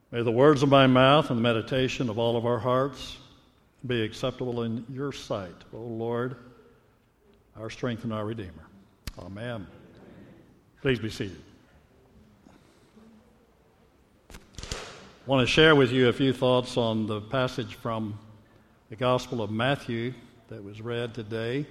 May the words of my mouth and the meditation of all of our hearts be acceptable in your sight, O Lord, our strength and our Redeemer. Amen. Please be seated. I want to share with you a few thoughts on the passage from the Gospel of Matthew that was read today,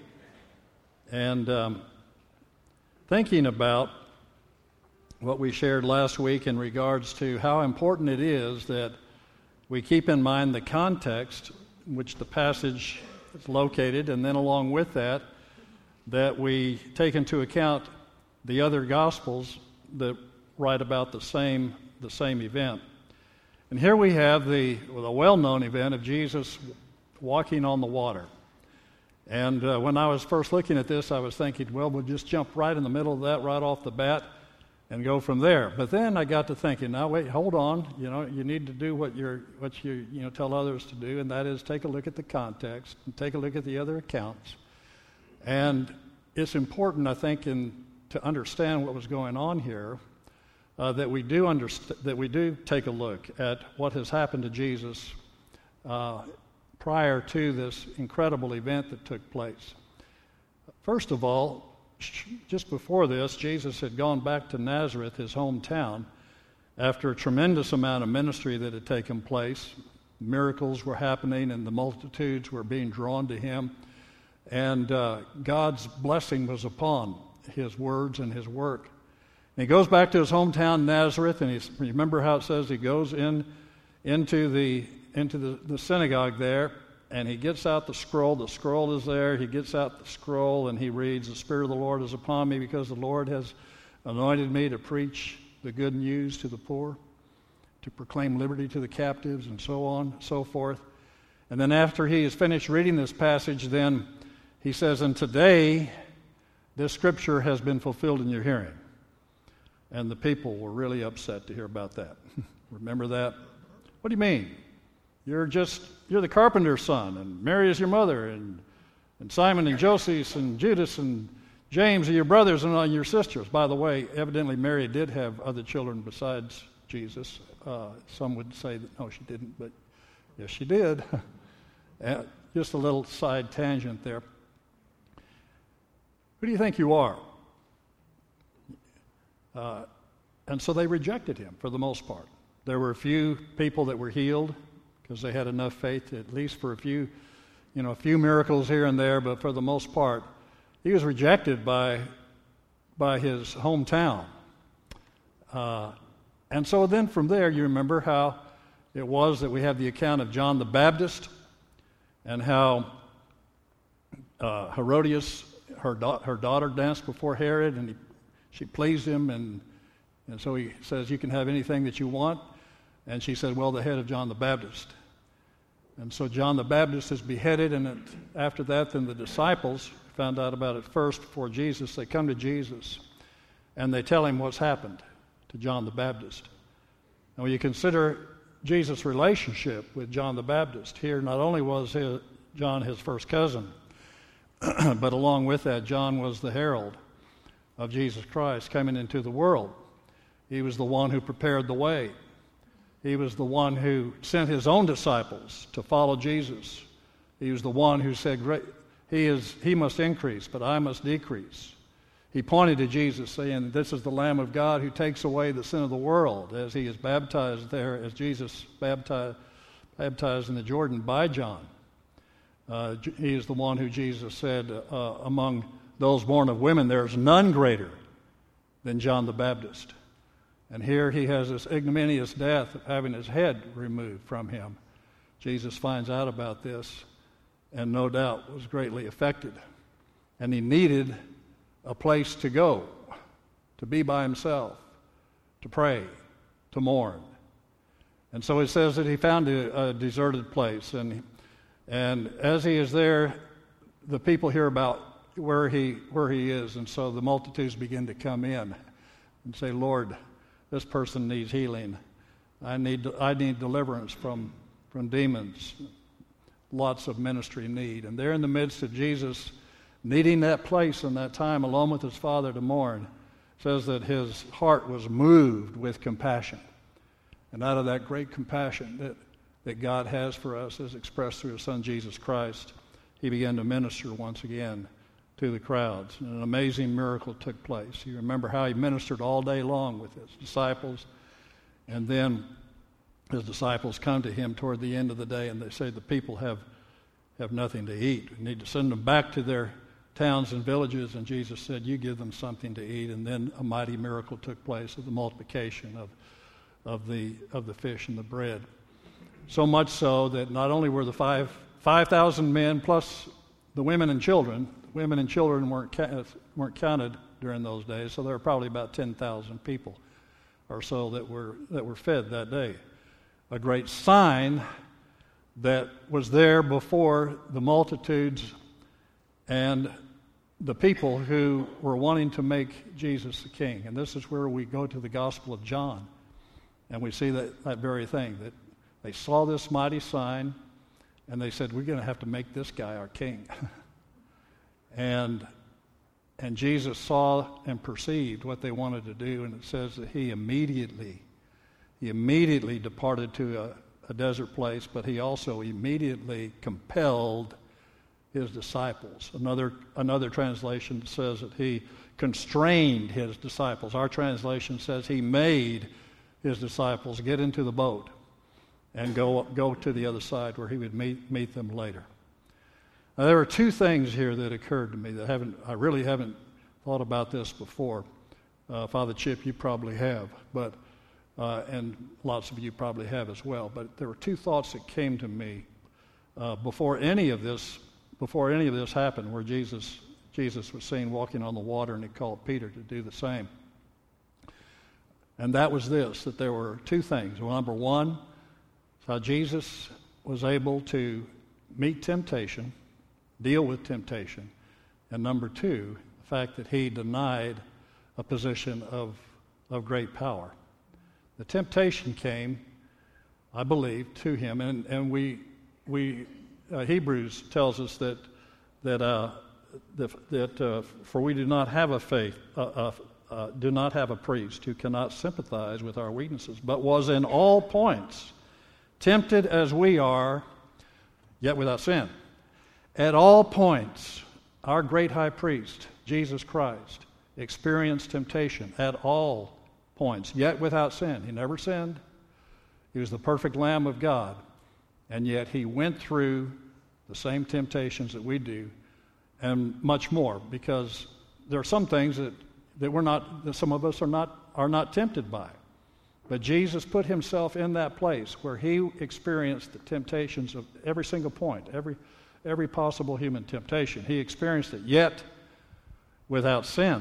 and thinking about what we shared last week in regards to how important it is that we keep in mind the context in which the passage is located, and then along with that, that we take into account the other Gospels that write about the same event. And here we have the well-known event of Jesus walking on the water. And when I was first looking at this, I was thinking, well, we'll just jump right in the middle of that right off the bat and go from there. But then I got to thinking, now wait, hold on. You need to do what you tell others to do, and that is take a look at the context and take a look at the other accounts. And it's important, I think, to understand what was going on here, that we do take a look at what has happened to Jesus prior to this incredible event that took place. First of all, just before this, Jesus had gone back to Nazareth, his hometown, after a tremendous amount of ministry that had taken place. Miracles were happening and the multitudes were being drawn to him. And God's blessing was upon his words and his work. And he goes back to his hometown, Nazareth, and remember how it says he goes into the synagogue there, and he gets out the scroll. The scroll is there. He gets out the scroll, and he reads, "The Spirit of the Lord is upon me, because the Lord has anointed me to preach the good news to the poor, to proclaim liberty to the captives," and so on, so forth. And then after he has finished reading this passage, then he says, "And today this scripture has been fulfilled in your hearing." And the people were really upset to hear about that. Remember that? What do you mean? You're the carpenter's son, and Mary is your mother, and Simon and Joseph and Judas and James are your brothers and all your sisters. By the way, evidently Mary did have other children besides Jesus. Some would say that no, she didn't, but yes, she did. Just a little side tangent there. Who do you think you are? And so they rejected him for the most part. There were a few people that were healed because they had enough faith, at least for a few miracles here and there, but for the most part, he was rejected by his hometown. And so then from there, you remember how it was that we have the account of John the Baptist and how Herodias, her daughter, danced before Herod, and she pleased him, and so he says, "You can have anything that you want." And she said, "Well, the head of John the Baptist." And so John the Baptist is beheaded, and after that, then the disciples found out about it first before Jesus. They come to Jesus, and they tell him what's happened to John the Baptist. And when you consider Jesus' relationship with John the Baptist, here not only was John his first cousin, but along with that, John was the herald of Jesus Christ coming into the world. He was the one who prepared the way. He was the one who sent his own disciples to follow Jesus. He was the one who said, he must increase, but I must decrease. He pointed to Jesus, saying, "This is the Lamb of God who takes away the sin of the world," as he is baptized there, as Jesus baptized in the Jordan by John. He is the one who Jesus said, among those born of women, there is none greater than John the Baptist. And here he has this ignominious death of having his head removed from him. Jesus finds out about this and no doubt was greatly affected. And he needed a place to go, to be by himself, to pray, to mourn. And so it says that he found a deserted place. And as he is there, the people hear about where he is. And so the multitudes begin to come in and say, "Lord, this person needs healing. I need deliverance from demons." Lots of ministry need. And there in the midst of Jesus needing that place and that time alone with his Father to mourn, says that his heart was moved with compassion. And out of that great compassion that God has for us as expressed through His Son Jesus Christ, He began to minister once again to the crowds. And an amazing miracle took place. You remember how He ministered all day long with His disciples, and then His disciples come to Him toward the end of the day and they say, the people have nothing to eat. We need to send them back to their towns and villages. And Jesus said, you give them something to eat. And then a mighty miracle took place of the multiplication of the fish and the bread. So much so that not only were the 5,000 men plus the women and children weren't counted during those days, so there were probably about 10,000 people or so that were fed that day. A great sign that was there before the multitudes and the people who were wanting to make Jesus the king. And this is where we go to the Gospel of John, and we see that very thing, that they saw this mighty sign, and they said, we're going to have to make this guy our king. And Jesus saw and perceived what they wanted to do, and it says that he immediately departed to a desert place, but he also immediately compelled his disciples. Another translation says that he constrained his disciples. Our translation says he made his disciples get into the boat and go to the other side where he would meet them later. Now, there are two things here that occurred to me that I really haven't thought about this before. Father Chip, you probably have, but and lots of you probably have as well. But there were two thoughts that came to me before any of this happened, where Jesus was seen walking on the water, and he called Peter to do the same. And that was this: that there were two things. Well, number one, how Jesus was able to meet temptation, deal with temptation, and number two, the fact that he denied a position of great power. The temptation came, I believe, to him, and we Hebrews tells us that for we do not have a priest who cannot sympathize with our weaknesses, but was in all points tempted as we are, yet without sin. At all points, our great high priest, Jesus Christ, experienced temptation at all points, yet without sin. He never sinned. He was the perfect Lamb of God, and yet he went through the same temptations that we do, and much more, because there are some things that some of us are not tempted by. But Jesus put himself in that place where he experienced the temptations of every single point, every possible human temptation. He experienced it, yet without sin.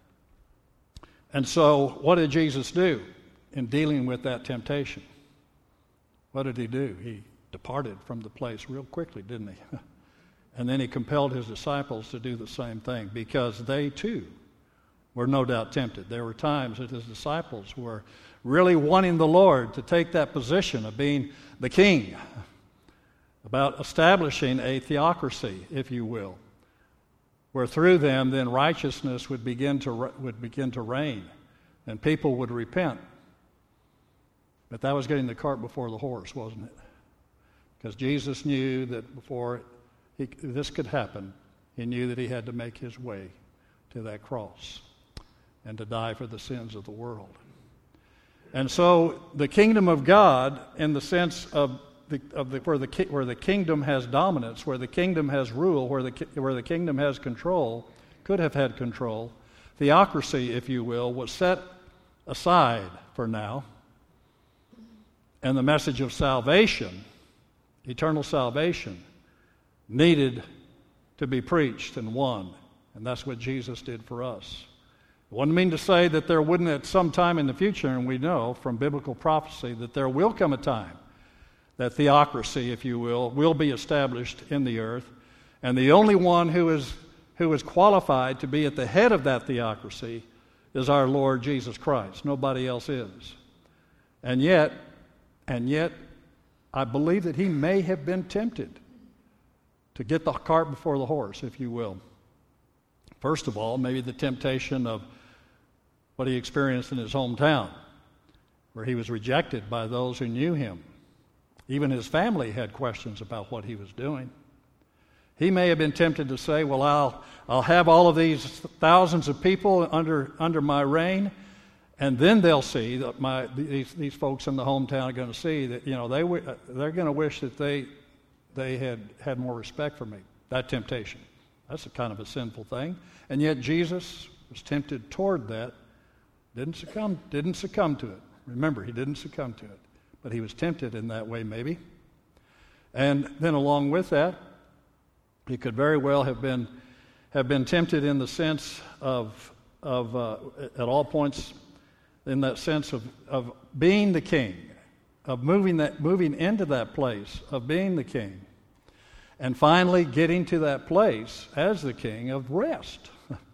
And so what did Jesus do in dealing with that temptation? What did he do? He departed from the place real quickly, didn't he? And then he compelled his disciples to do the same thing, because they too were no doubt tempted. There were times that his disciples were really wanting the Lord to take that position of being the king, about establishing a theocracy, if you will, where through them then righteousness would begin to reign, and people would repent. But that was getting the cart before the horse, wasn't it? Because Jesus knew that before this could happen, he knew that he had to make his way to that cross and to die for the sins of the world. And so the kingdom of God, in the sense of where the kingdom has dominance, where the kingdom has rule, where the kingdom has control, could have had control, theocracy, if you will, was set aside for now. And the message of salvation, eternal salvation, needed to be preached and won. And that's what Jesus did for us. It wouldn't mean to say that there wouldn't at some time in the future, and we know from biblical prophecy that there will come a time that theocracy, if you will be established in the earth. And the only one who is qualified to be at the head of that theocracy is our Lord Jesus Christ. Nobody else is. And yet, I believe that he may have been tempted to get the cart before the horse, if you will. First of all, maybe the temptation of what he experienced in his hometown. where he was rejected by those who knew him. Even his family had questions about what he was doing. He may have been tempted to say, well, I'll have all of these thousands of people under my reign, and then they'll see that these folks in the hometown are going to see that, they're going to wish that they had more respect for me. That temptation. That's a kind of a sinful thing. And yet Jesus was tempted toward that, didn't succumb to it. Remember, he didn't succumb to it. But he was tempted in that way, maybe. And then along with that, he could very well have been tempted in the sense of at all points, in that sense of being the king, of moving into that place of being the king, and finally getting to that place as the king of rest.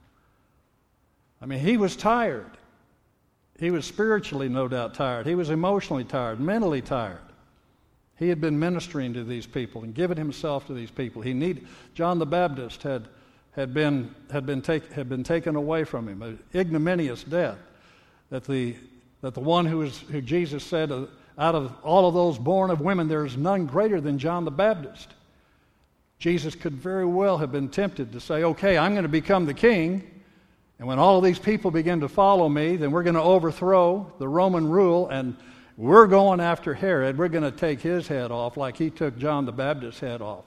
I mean, he was tired. He was spiritually, no doubt, tired. He was emotionally tired, mentally tired. He had been ministering to these people and given himself to these people. John the Baptist had been taken away from him, an ignominious death. That the one who Jesus said, out of all of those born of women, there is none greater than John the Baptist. Jesus could very well have been tempted to say, okay, I'm going to become the king, and when all of these people begin to follow me, then we're going to overthrow the Roman rule, and we're going after Herod. We're going to take his head off like he took John the Baptist's head off.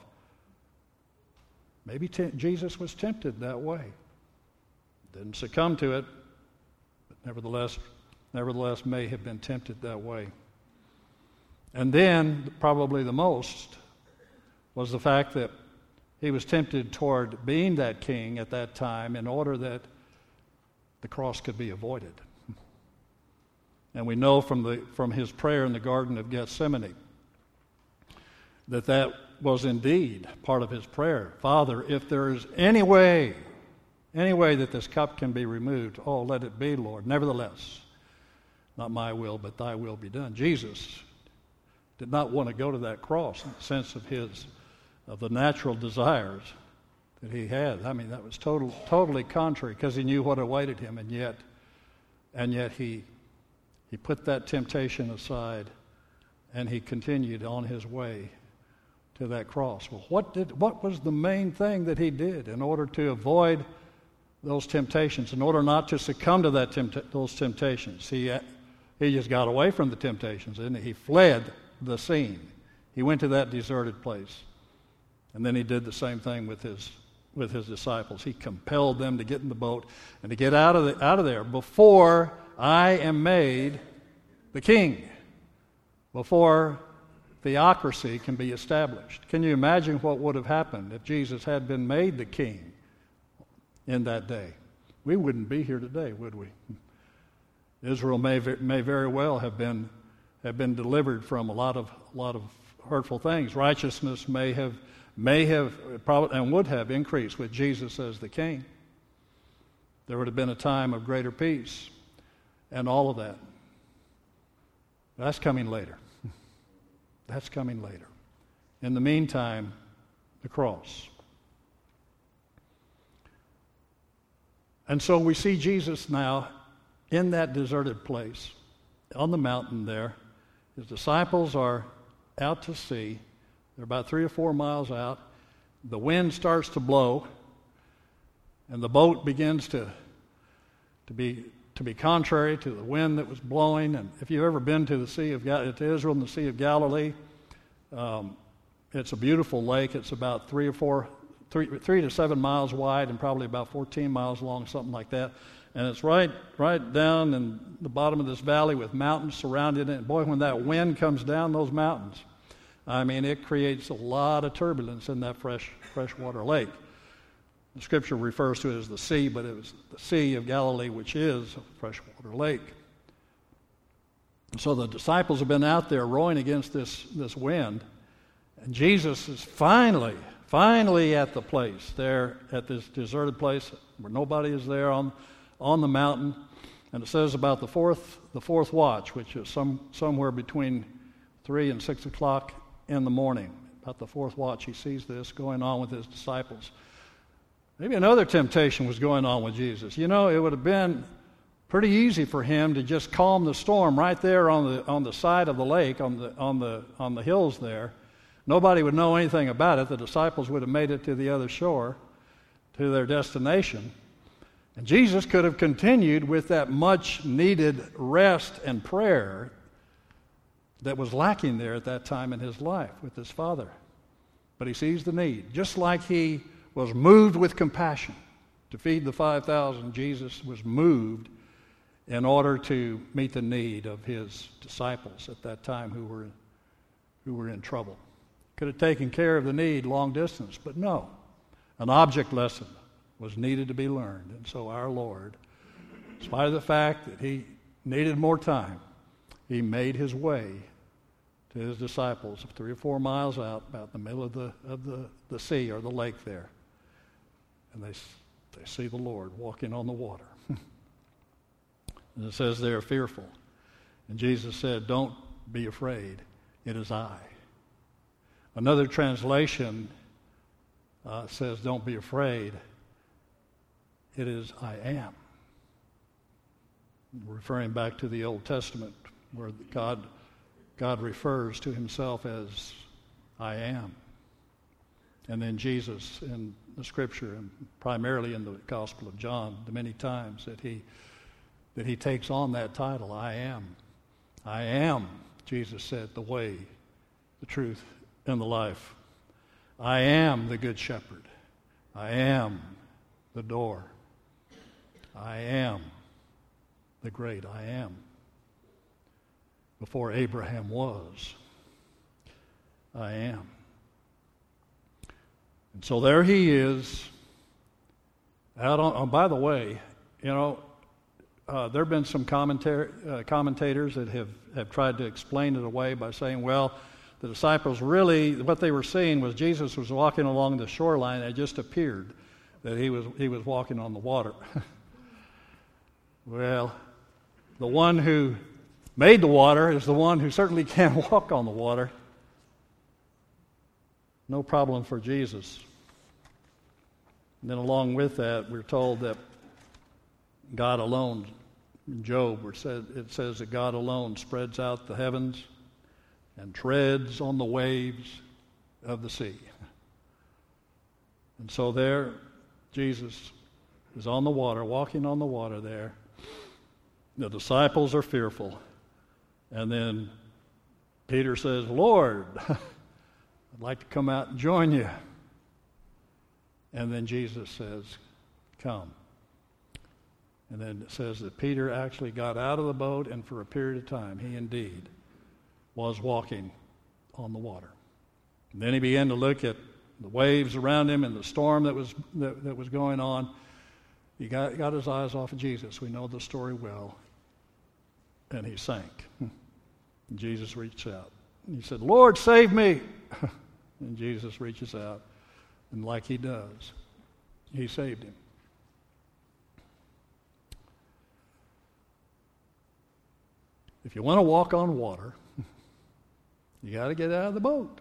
Maybe Jesus was tempted that way. Didn't succumb to it, but nevertheless may have been tempted that way. And then, probably the most, was the fact that he was tempted toward being that king at that time in order that the cross could be avoided. And we know from his prayer in the Garden of Gethsemane that was indeed part of his prayer. Father, if there is any way that this cup can be removed, oh, let it be, Lord. Nevertheless, not my will, but thy will be done. Jesus did not want to go to that cross in the sense of the natural desires that he had. I mean, that was totally contrary, because he knew what awaited him, and yet he put that temptation aside, and he continued on his way to that cross. Well, what was the main thing that he did in order to avoid those temptations, in order not to succumb to those temptations? He just got away from the temptations, and he fled the scene. He went to that deserted place, and then he did the same thing with his disciples. He compelled them to get in the boat and to get out of there before I am made the king, before theocracy can be established. Can you imagine what would have happened if Jesus had been made the king in that day? We wouldn't be here today, would we? Israel may very well have been delivered from a lot of hurtful things. Righteousness may have probably and would have increased with Jesus as the king. There would have been a time of greater peace and all of that. That's coming later. That's coming later. In the meantime, the cross. And so we see Jesus now in that deserted place on the mountain there. His disciples are out to sea. They're about 3 or 4 miles out. The wind starts to blow, and the boat begins to be contrary to the wind that was blowing. And if you've ever been to to Israel and the Sea of Galilee, it's a beautiful lake. It's about 3 to 7 miles wide and probably about 14 miles long, something like that. And it's right down in the bottom of this valley with mountains surrounding it. And boy, when that wind comes down those mountains, I mean, it creates a lot of turbulence in that freshwater lake. The scripture refers to it as the sea, but it was the Sea of Galilee, which is a freshwater lake. And so the disciples have been out there rowing against this wind, and Jesus is finally at the place there, at this deserted place where nobody is there on the mountain. And it says about the fourth watch, which is somewhere between 3 and 6 o'clock in the morning. About the fourth watch, he sees this going on with his disciples. Maybe another temptation was going on with Jesus. It would have been pretty easy for him to just calm the storm right there on the side of the lake, on the hills there. Nobody would know anything about it. The disciples would have made it to the other shore, to their destination. And Jesus could have continued with that much needed rest and prayer that was lacking there at that time in his life with his Father. But he sees the need. Just like he was moved with compassion to feed the 5,000, Jesus was moved in order to meet the need of his disciples at that time who were in trouble. Could have taken care of the need long distance, but no. An object lesson was needed to be learned. And so our Lord, in spite of the fact that he needed more time, he made his way to his disciples 3 or 4 miles out, about in the middle of the sea or the lake there. And they see the Lord walking on the water. And it says they are fearful. And Jesus said, "Don't be afraid. It is I." Another translation says, "Don't be afraid. It is I am." Referring back to the Old Testament, where God refers to himself as I am. And then Jesus in the Scripture, and primarily in the Gospel of John, the many times that he takes on that title, I am. I am, Jesus said, the way, the truth, and the life. I am the Good Shepherd. I am the door. I am the great I am. Before Abraham was, I am. And so there he is, out on, by the way, there have been some commentators that have tried to explain it away by saying, well, the disciples really, what they were seeing was Jesus was walking along the shoreline, and it just appeared that he was walking on the water. Well, the one who made the water is the one who certainly can walk on the water. No problem for Jesus. And then along with that, we're told that God alone, in Job, it says that God alone spreads out the heavens and treads on the waves of the sea. And so there, Jesus is on the water, walking on the water there. The disciples are fearful. And then Peter says, "Lord, I'd like to come out and join you." And then Jesus says, "Come." And then it says that Peter actually got out of the boat, and for a period of time, he indeed was walking on the water. And then he began to look at the waves around him and the storm that was going on. He got his eyes off of Jesus. We know the story well. And he sank. And Jesus reached out. And he said, "Lord, save me." And Jesus reaches out. And like he does, he saved him. If you want to walk on water, you got to get out of the boat.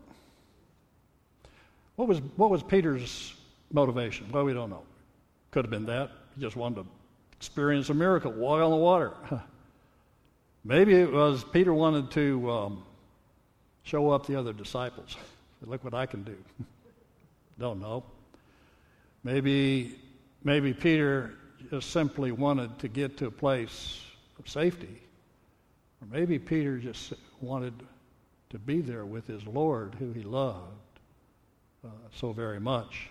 What was Peter's motivation? Well, we don't know. Could have been that. He just wanted to experience a miracle, walk on the water. Maybe it was Peter wanted to show up the other disciples. Look what I can do. Don't know. Maybe Peter just simply wanted to get to a place of safety. Or maybe Peter just wanted to be there with his Lord, who he loved so very much.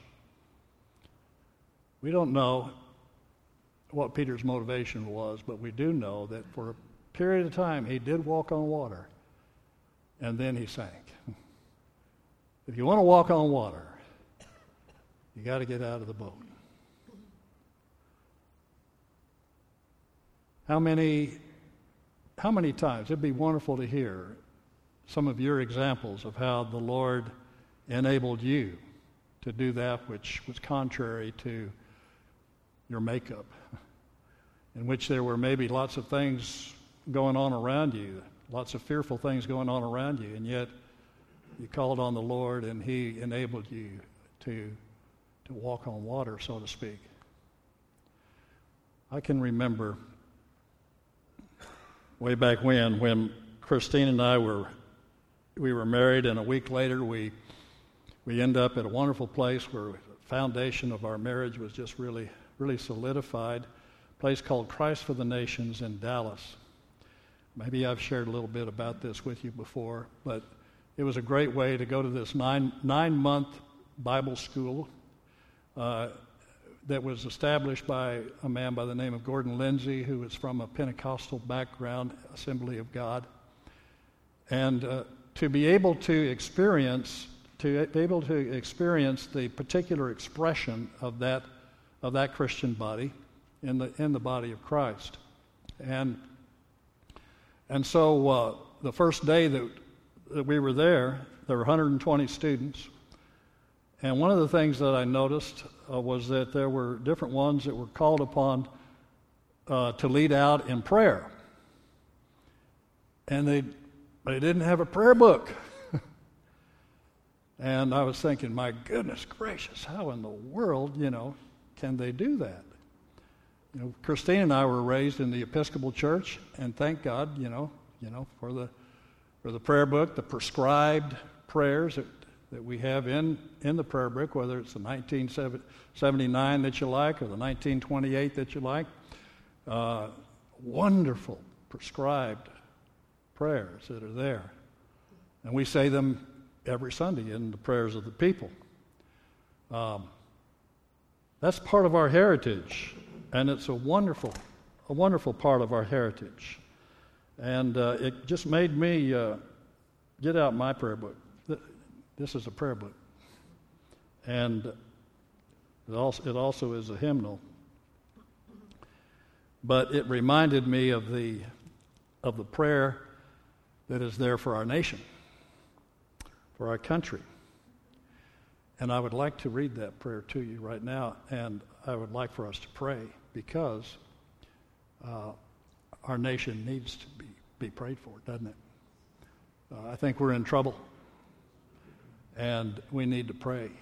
We don't know what Peter's motivation was, but we do know that for a period of time he did walk on water, and then he sank. If you want to walk on water, you got to get out of the boat. How many times, it'd be wonderful to hear some of your examples of how the Lord enabled you to do that which was contrary to your makeup, in which there were maybe lots of things going on around you, lots of fearful things going on around you, and yet you called on the Lord and he enabled you to walk on water, so to speak. I can remember way back when Christine and I were married, and a week later we end up at a wonderful place where the foundation of our marriage was just really solidified. A place called Christ for the Nations in Dallas. Maybe I've shared a little bit about this with you before, but it was a great way to go to this nine-month Bible school that was established by a man by the name of Gordon Lindsay, who was from a Pentecostal background, Assembly of God. And to be able to experience the particular expression of that Christian body in the body of Christ. And so the first day that we were there were 120 students. And one of the things that I noticed was that there were different ones that were called upon to lead out in prayer. And they didn't have a prayer book. And I was thinking, my goodness gracious, how in the world, can they do that? Christine and I were raised in the Episcopal Church, and thank God, for the prayer book, the prescribed prayers that we have in the prayer book, whether it's the 1979 that you like or the 1928 that you like. Wonderful prescribed prayers that are there. And we say them every Sunday in the prayers of the people. That's part of our heritage, and it's a wonderful part of our heritage. And it just made me get out my prayer book. This is a prayer book, and it also is a hymnal. But it reminded me of the prayer that is there for our nation, for our country. And I would like to read that prayer to you right now, and I would like for us to pray, because our nation needs to be prayed for, doesn't it? I think we're in trouble, and we need to pray.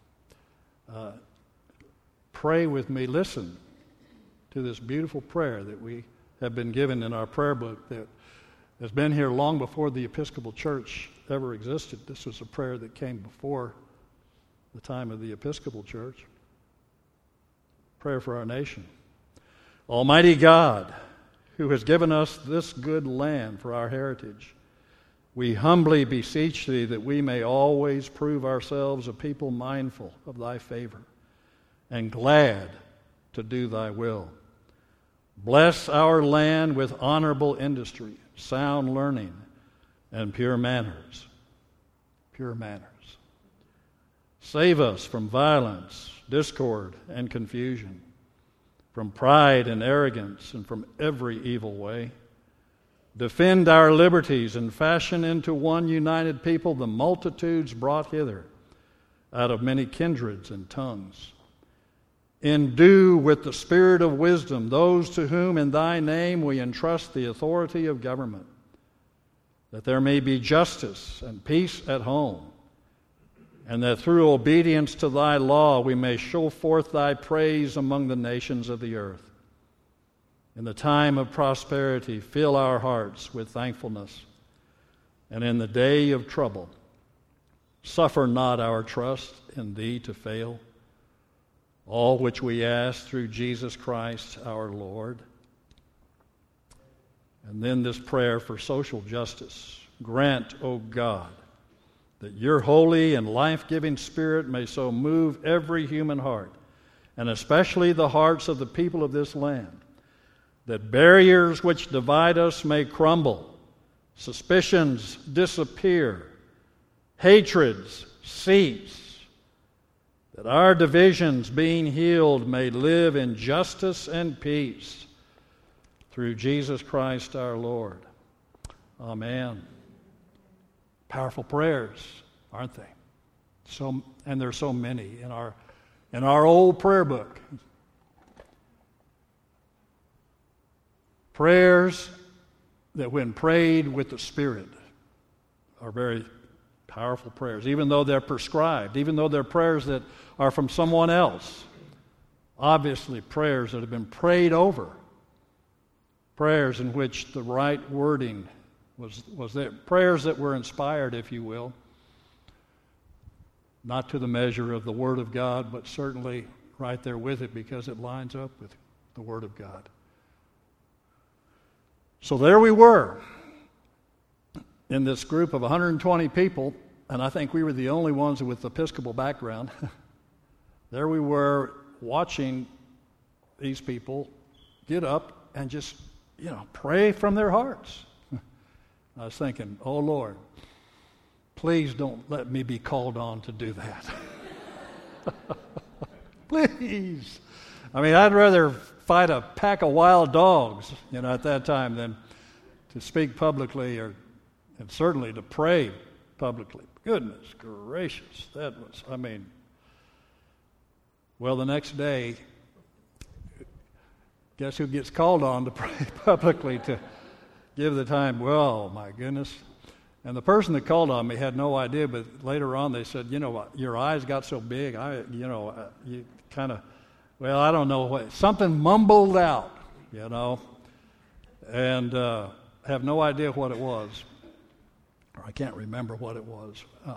Pray with me. Listen to this beautiful prayer that we have been given in our prayer book that has been here long before the Episcopal Church ever existed. This was a prayer that came before the time of the Episcopal Church. Prayer for our nation. Almighty God, who has given us this good land for our heritage, we humbly beseech Thee that we may always prove ourselves a people mindful of Thy favor and glad to do Thy will. Bless our land with honorable industry, sound learning, and pure manners. Pure manners. Save us from violence, discord, and confusion, from pride and arrogance, and from every evil way. Defend our liberties and fashion into one united people the multitudes brought hither out of many kindreds and tongues. Endue with the spirit of wisdom those to whom in Thy name we entrust the authority of government, that there may be justice and peace at home, and that through obedience to Thy law we may show forth Thy praise among the nations of the earth. In the time of prosperity, fill our hearts with thankfulness, and in the day of trouble, suffer not our trust in Thee to fail. All which we ask through Jesus Christ our Lord. And then this prayer for social justice. Grant, O God, that Your holy and life-giving Spirit may so move every human heart, and especially the hearts of the people of this land, that barriers which divide us may crumble, suspicions disappear, hatreds cease, that our divisions, being healed, may live in justice and peace through Jesus Christ our Lord. Amen. Powerful prayers, aren't they? And there's so many in our old prayer book. Prayers that, when prayed with the Spirit, are very powerful prayers, even though they're prescribed, even though they're prayers that are from someone else. Obviously, prayers that have been prayed over prayers in which the right wording was there, prayers that were inspired, if you will, not to the measure of the Word of God, but certainly right there with it because it lines up with the Word of God. So there we were in this group of 120 people, and I think we were the only ones with Episcopal background. There we were watching these people get up and just, pray from their hearts. I was thinking, oh Lord, please don't let me be called on to do that. Please. I mean, I'd rather fight a pack of wild dogs, at that time than to speak publicly and certainly to pray publicly. Goodness gracious, that was, well, the next day, guess who gets called on to pray publicly to give the time? Well, my goodness. And the person that called on me had no idea, but later on they said, your eyes got so big, you kind of, well, I don't know what, something mumbled out, and have no idea what it was, or I can't remember what it was.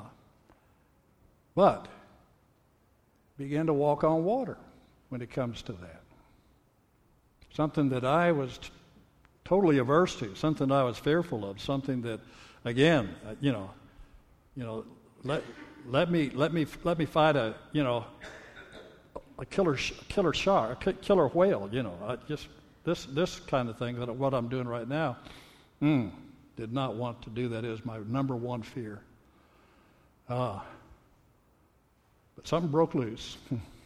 But began to walk on water when it comes to that. Something that I was totally averse to, something I was fearful of, something that, again, let me fight a killer shark, a killer whale, just this kind of thing that what I'm doing right now. Did not want to do that. It was my number one fear. But something broke loose,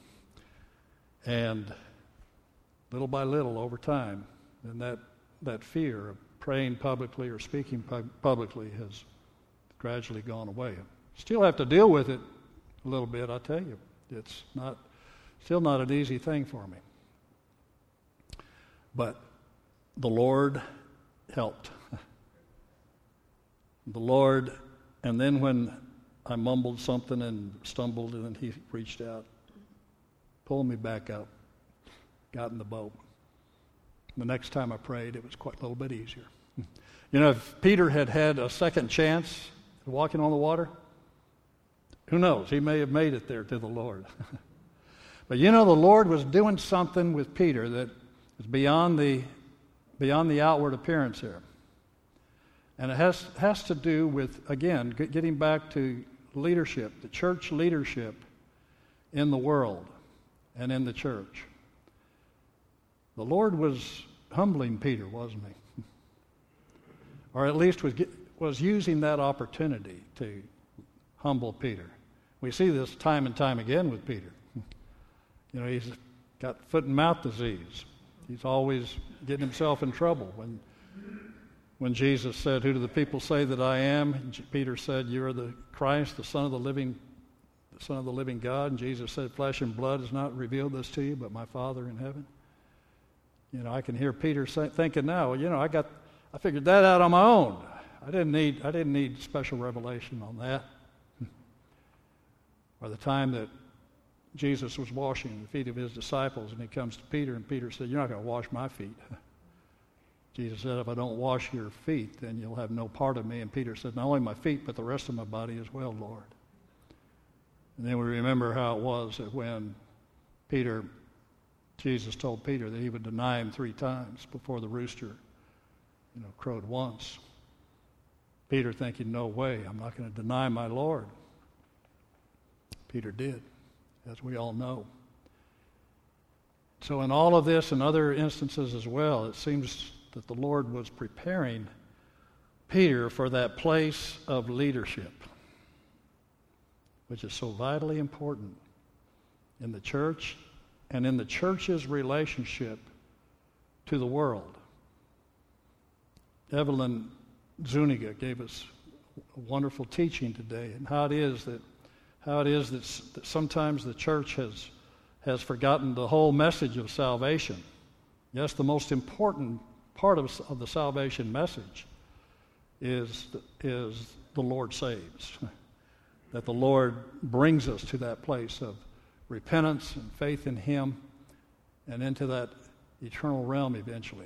and little by little, over time, and that fear of praying publicly or speaking publicly has gradually gone away. Still have to deal with it a little bit, I tell you. It's still not an easy thing for me. But the Lord helped. The Lord, and then when I mumbled something and stumbled, and then He reached out, pulled me back up, got in the boat. The next time I prayed, it was quite a little bit easier. If Peter had had a second chance walking on the water, who knows? He may have made it there to the Lord. But the Lord was doing something with Peter that is beyond the outward appearance here. And it has to do with, again, getting back to leadership, the church leadership in the world and in the church. The Lord was humbling Peter, wasn't He? Or at least was using that opportunity to humble Peter. We see this time and time again with Peter. He's got foot and mouth disease. He's always getting himself in trouble. When Jesus said, "Who do the people say that I am?" And Peter said, "You are the Christ, the Son of the living God." And Jesus said, "Flesh and blood has not revealed this to you, but my Father in heaven." I can hear Peter thinking now, I figured that out on my own. I didn't need special revelation on that. Or the time that Jesus was washing the feet of His disciples, and He comes to Peter, and Peter said, "You're not going to wash my feet." Jesus said, "If I don't wash your feet, then you'll have no part of me." And Peter said, "Not only my feet, but the rest of my body as well, Lord." And then we remember how it was that when Jesus told Peter that he would deny Him 3 times before the rooster, crowed once. Peter thinking, "No way, I'm not going to deny my Lord." Peter did, as we all know. So in all of this and other instances as well, it seems that the Lord was preparing Peter for that place of leadership, which is so vitally important in the church and in the church's relationship to the world. Evelyn Zuniga gave us a wonderful teaching today, and how it is that sometimes the church has forgotten the whole message of salvation. Yes, the most important part of the salvation message is the Lord saves. That the Lord brings us to that place of repentance and faith in Him and into that eternal realm eventually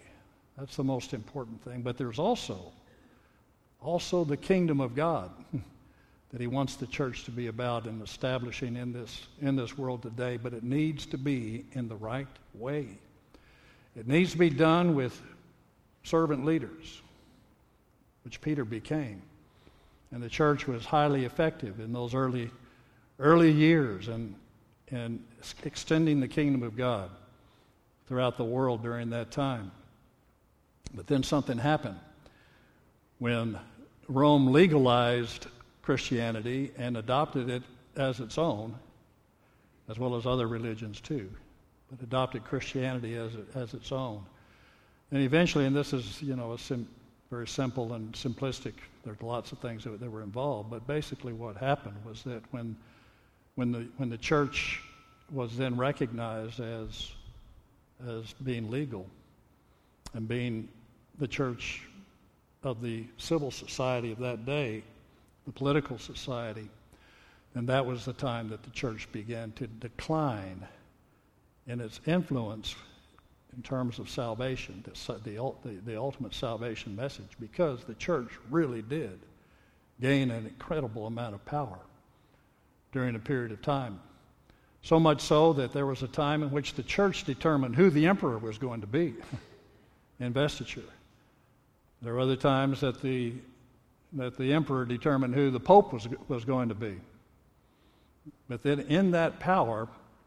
That's the most important thing. But there's also the kingdom of God that he wants the church to be about and establishing in this world today. But it needs to be in the right way. It needs to be done with servant leaders, which Peter became. And the church was highly effective in those early years and extending the kingdom of God throughout the world during that time. But then something happened when Rome legalized Christianity and adopted it as its own, as well as other religions too, but adopted Christianity as its own. And eventually, and this is, very simple and simplistic, there's lots of things that were involved, but basically what happened was that when the church was then recognized as being legal and being the church of the civil society of that day, the political society, and that was the time that the church began to decline in its influence in terms of salvation, the ultimate salvation message, because the church really did gain an incredible amount of power during a period of time. So much so that there was a time in which the church determined who the emperor was going to be, investiture. There were other times that the emperor determined who the pope was going to be. But then in that power,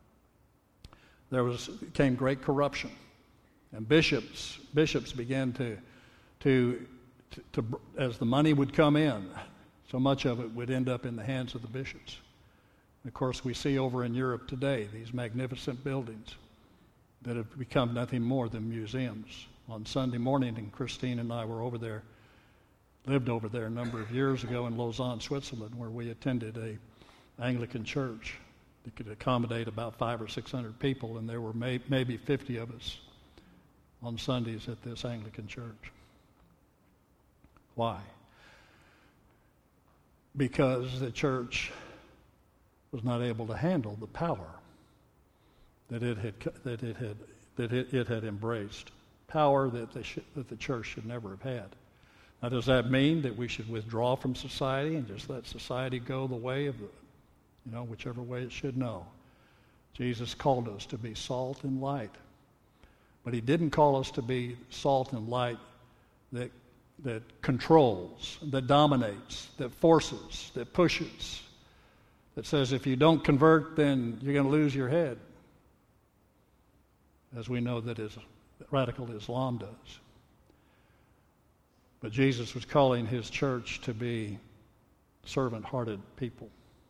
came great corruption. And bishops began to as the money would come in, so much of it would end up in the hands of the bishops. And of course, we see over in Europe today these magnificent buildings that have become nothing more than museums. On Sunday morning, and Christine and I were lived over there a number of years ago in Lausanne, Switzerland, where we attended an Anglican church that could accommodate about 500 or 600 people, and there were maybe 50 of us on Sundays at this Anglican church. Why? Because the church was not able to handle the power that it had embraced, power that the church should never have had. Now, does that mean that we should withdraw from society and just let society go the way of whichever way it should? No. Jesus called us to be salt and light. But he didn't call us to be salt and light that controls, that dominates, that forces, that pushes, that says if you don't convert, then you're going to lose your head, as we know that radical Islam does. But Jesus was calling his church to be servant-hearted people.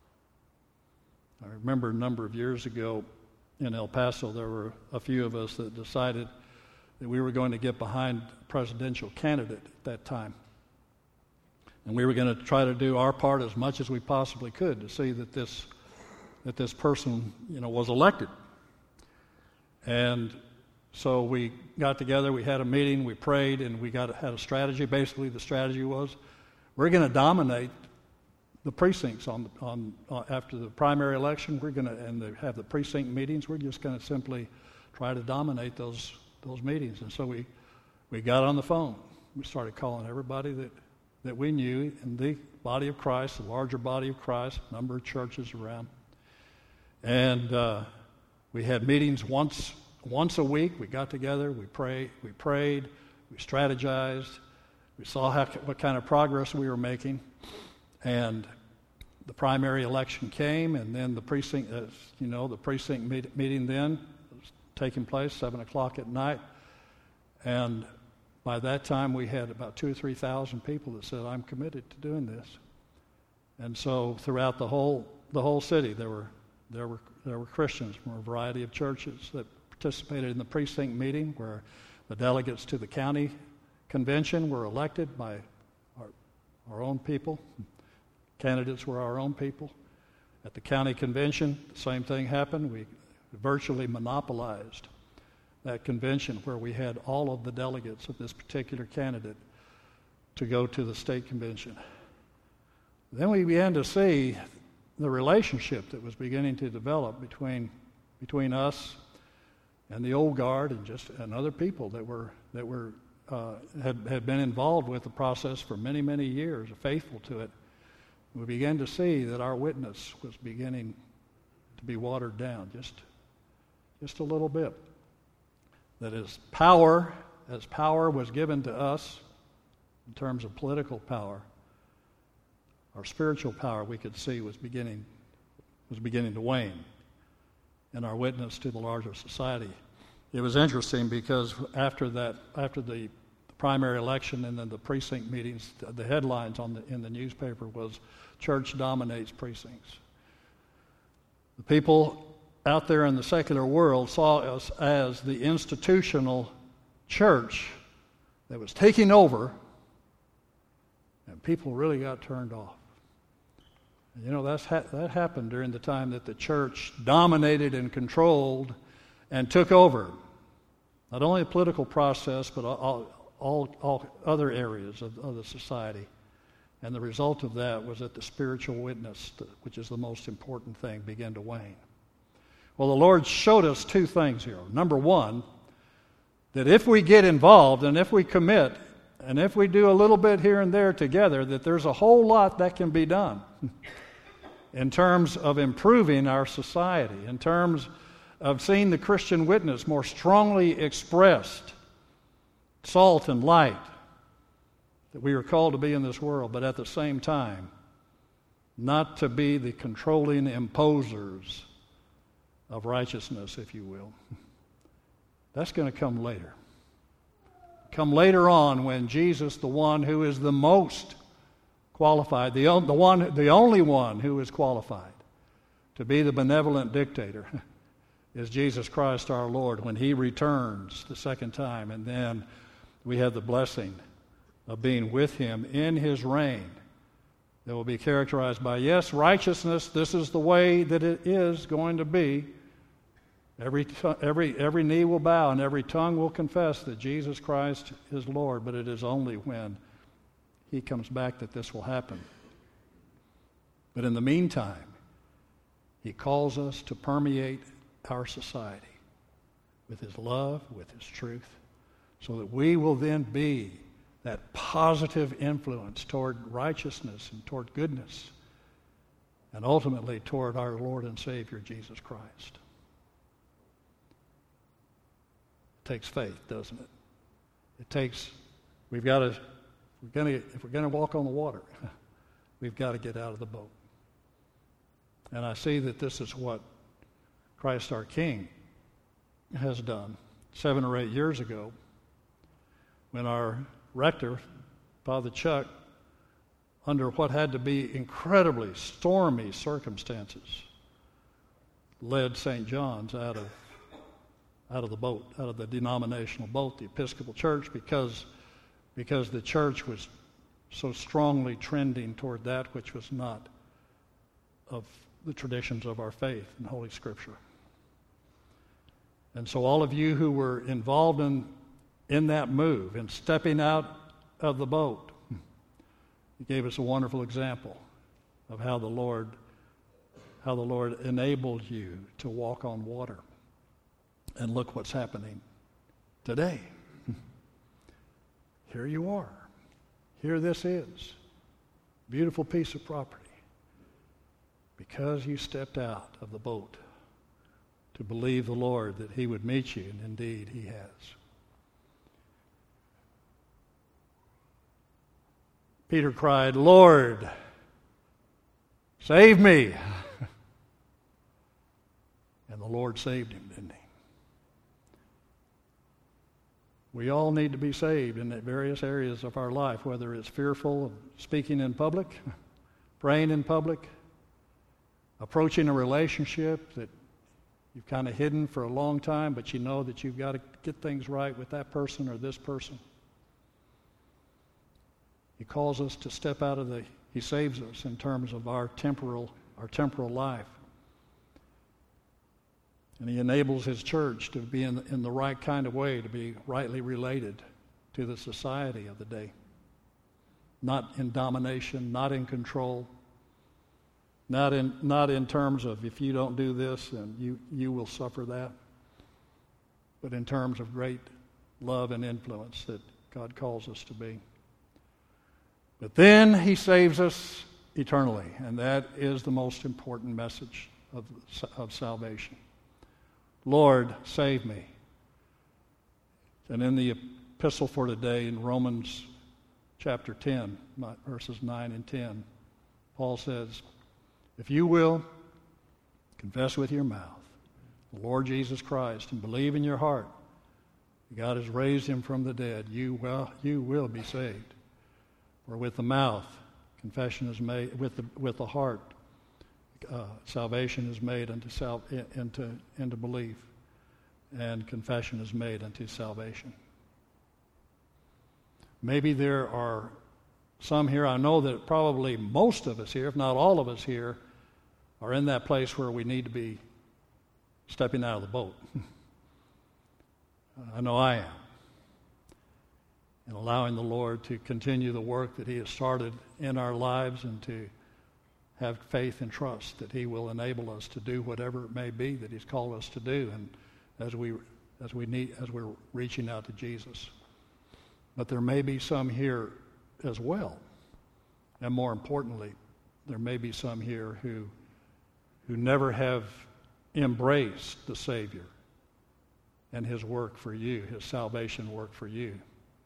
I remember a number of years ago in El Paso, there were a few of us that decided that we were going to get behind a presidential candidate at that time. And we were going to try to do our part as much as we possibly could to see that this person, was elected. And so we got together, we had a meeting, we prayed, and we had a strategy. Basically, the strategy was we're going to dominate the precincts after the primary election. We're going to have the precinct meetings. We're just going to simply try to dominate those meetings. And so we got on the phone. We started calling everybody that we knew in the body of Christ, the larger body of Christ, a number of churches around. And we had meetings once a week. We got together, we prayed, we strategized, we saw what kind of progress we were making. And the primary election came, and then the precinct, meeting then was taking place 7 o'clock at night. And by that time, we had about 2,000 or 3,000 people that said, "I'm committed to doing this." And so, throughout the whole city, there were Christians from a variety of churches that participated in the precinct meeting, where the delegates to the county convention were elected by our own people. Candidates were our own people. At the county convention, the same thing happened. We virtually monopolized that convention, where we had all of the delegates of this particular candidate to go to the state convention. Then we began to see the relationship that was beginning to develop between us and the old guard and other people that were had been involved with the process for many, many years, faithful to it, we began to see that our witness was beginning to be watered down just a little bit. That as power was given to us in terms of political power, our spiritual power we could see was beginning to wane in our witness to the larger society. It was interesting because after the primary election and then the precinct meetings, the headlines in the newspaper was "Church dominates precincts." The people out there in the secular world saw us as the institutional church that was taking over, and people really got turned off. You know, that happened during the time that the church dominated and controlled and took over not only the political process, but all other areas of the society. And the result of that was that the spiritual witness, which is the most important thing, began to wane. Well, the Lord showed us two things here. Number one, that if we get involved and if we commit and if we do a little bit here and there together, that there's a whole lot that can be done in terms of improving our society, in terms of seeing the Christian witness more strongly expressed, salt and light, that we are called to be in this world, but at the same time, not to be the controlling imposers of righteousness, if you will. That's going to come later. Come later on when Jesus, the one who is the most qualified, the only one who is qualified to be the benevolent dictator is Jesus Christ our Lord when He returns the second time. And then we have the blessing of being with Him in His reign that will be characterized by, yes, righteousness. This is the way that it is going to be. Every knee will bow and every tongue will confess that Jesus Christ is Lord, but it is only when He comes back that this will happen. But in the meantime, He calls us to permeate our society with His love, with His truth, so that we will then be that positive influence toward righteousness and toward goodness, and ultimately toward our Lord and Savior, Jesus Christ. It takes faith, doesn't it? If we're going to walk on the water, we've got to get out of the boat. And I see that this is what Christ our King has done 7 or 8 years ago when our rector, Father Chuck, under what had to be incredibly stormy circumstances, led St. John's out of the boat, out of the denominational boat, the Episcopal Church, because the church was so strongly trending toward that which was not of the traditions of our faith and Holy Scripture. And so all of you who were involved in that move, in stepping out of the boat, He gave us a wonderful example of how the Lord enabled you to walk on water. And look what's happening today. Here you are. Here this is. Beautiful piece of property. Because you stepped out of the boat to believe the Lord that He would meet you, and indeed He has. Peter cried, "Lord, save me." And the Lord saved him, didn't He? We all need to be saved in various areas of our life, whether it's fearful of speaking in public, praying in public, approaching a relationship that you've kind of hidden for a long time, but you know that you've got to get things right with that person or this person. He calls us to step out of He saves us in terms of our temporal life. And He enables His church to be in the right kind of way, to be rightly related to the society of the day. Not in domination, not in control, not in terms of if you don't do this, then you will suffer that, but in terms of great love and influence that God calls us to be. But then he saves us eternally, and that is the most important message of salvation. Lord, save me. And in the epistle for today, in Romans chapter 10, verses 9 and 10, Paul says, if you will confess with your mouth the Lord Jesus Christ and believe in your heart God has raised him from the dead, you will be saved. For with the mouth confession is made, with the heart salvation is made into belief, and confession is made unto salvation. Maybe there are some here, I know that probably most of us here, if not all of us here, are in that place where we need to be stepping out of the boat. I know I am. And allowing the Lord to continue the work that he has started in our lives, and to have faith and trust that he will enable us to do whatever it may be that he's called us to do, and as we're reaching out to Jesus. But there may be some here as well. And more importantly, there may be some here who never have embraced the Savior and his work for you, his salvation work for you.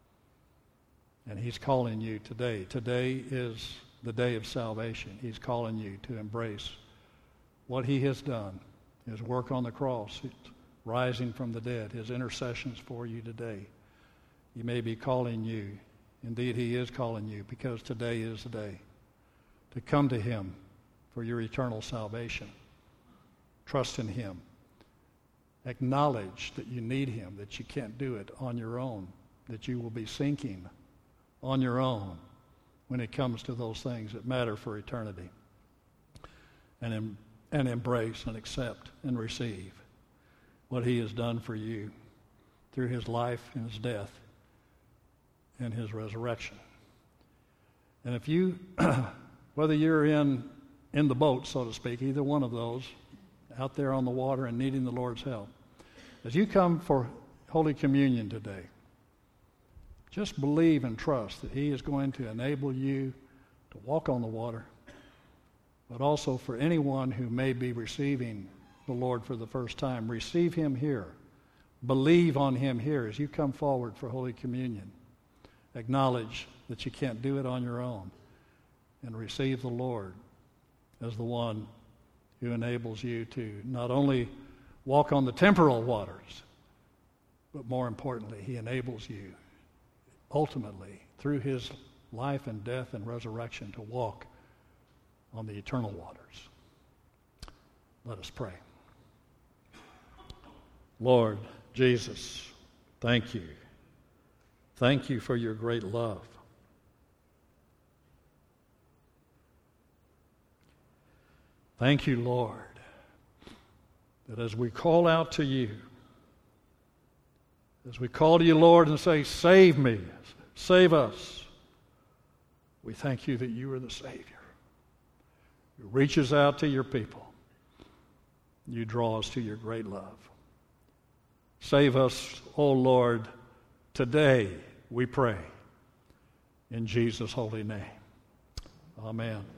And he's calling you today. Today is the day of salvation. He's calling you to embrace what he has done, his work on the cross, his rising from the dead, his intercessions for you today. He may be calling you. Indeed, he is calling you, because today is the day to come to him for your eternal salvation. Trust in him. Acknowledge that you need him, that you can't do it on your own, that you will be sinking on your own when it comes to those things that matter for eternity. And embrace and accept and receive what he has done for you through his life and his death and his resurrection. And if you, whether you're in the boat, so to speak, either one of those, out there on the water and needing the Lord's help, as you come for Holy Communion today, just believe and trust that he is going to enable you to walk on the water, but also for anyone who may be receiving the Lord for the first time, receive him here. Believe on him here as you come forward for Holy Communion. Acknowledge that you can't do it on your own, and receive the Lord as the one who enables you to not only walk on the temporal waters, but more importantly, he enables you ultimately through his life and death and resurrection to walk on the eternal waters. Let us pray. Lord Jesus, thank you. Thank you for your great love. Thank you, Lord, that as we call out to you, as we call to you, Lord, and say, save me, save us, we thank you that you are the Savior who reaches out to your people. You draw us to your great love. Save us, O Lord, today, we pray. In Jesus' holy name. Amen.